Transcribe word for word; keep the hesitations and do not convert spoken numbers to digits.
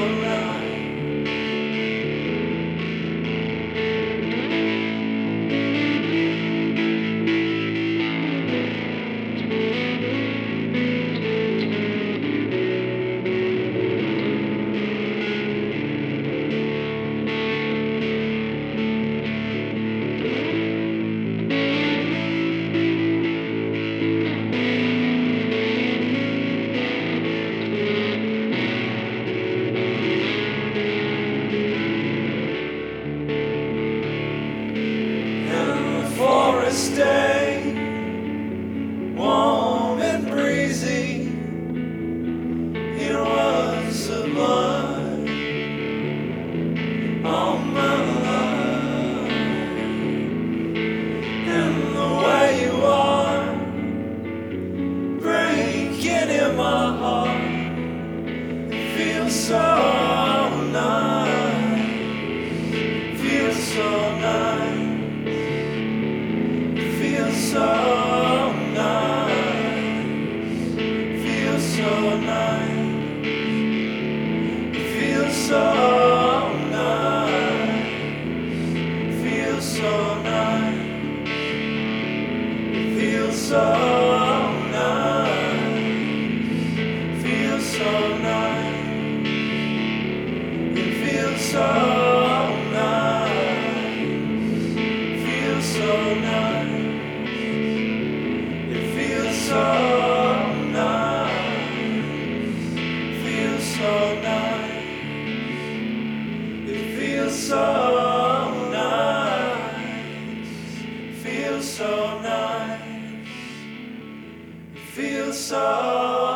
nice. Stay warm and breezy. It was a blood on my life, and the way you are breaking in my heart, it feels so nice, feels so nice. So nice, feels so nice, feels so nice, feels so nice, feels so nice, feels so nice, it feels so nice, feels so nice. So nice, feels so nice. It feels so nice, feels so nice. It feels so